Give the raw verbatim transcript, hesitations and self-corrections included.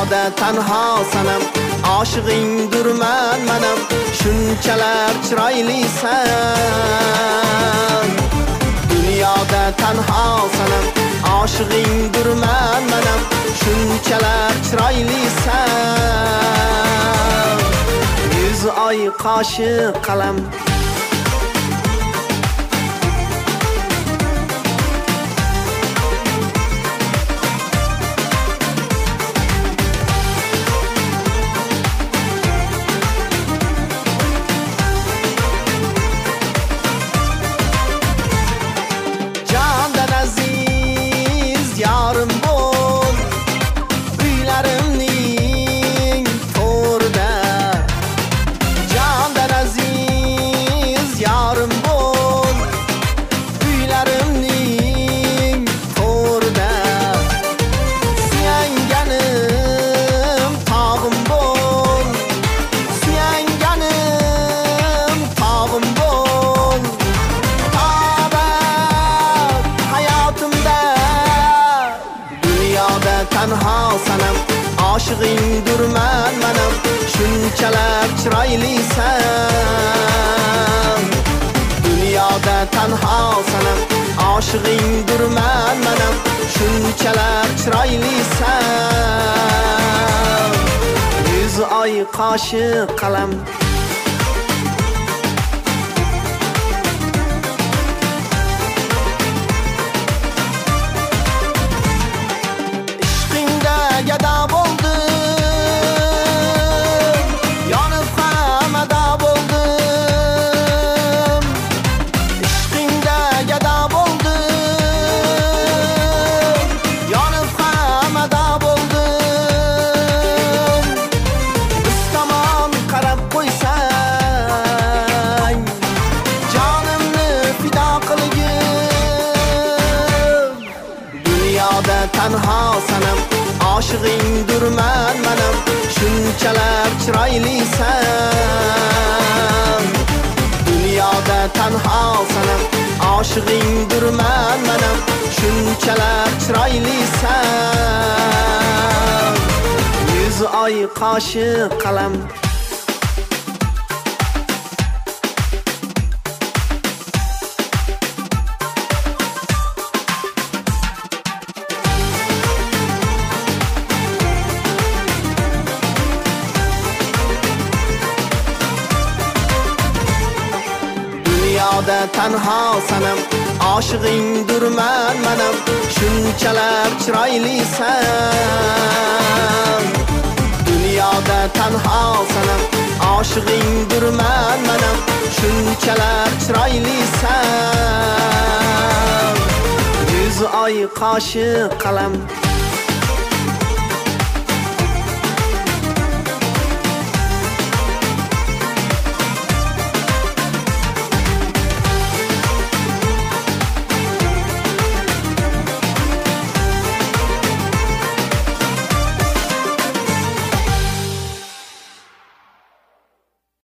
Dunyoda tanho sanam, oshiqingdirman manam, shunchalar chiroylisan. Dunyoda tanho sanam, oshiqingdirman manam, shunchalar chiroylisan. Yuz oy qoshi qalam, yarim bol uylarimning to'rida. Jondan aziz yarim bol uylarimning to'rida. Suyanganim tog'im bol, suyanganim tog'im bol. Tanho sanam, oshiqingdirman manam, shunchalar chiroylisan. Dunyoda tanho sanam, oshiqingdirman manam, shunchalar chiroylisan. Yuz oy qoshi qalam, gada bo'ldim, yonib hamada bo'ldim. Ishqingda gada bo'ldim, yonib hamada bo'ldim. Biz tomon qarab qo'ysang, jonimni fido qilgin. Dunyoda tanho sanam, oshiqingdirman manam, shunchalar chiroylisan. Dunyoda tanho sanam, oshiqingdirman manam, shunchalar chiroylisan. Yuz oy qoshi qalam, dunyoda tanho sanam, oshiqingdirman manam, shunchalar chiroylisan. Dunyoda tanho sanam, oshiqingdirman manam, shunchalar chiroylisan. Yuz oy qoshi qalam.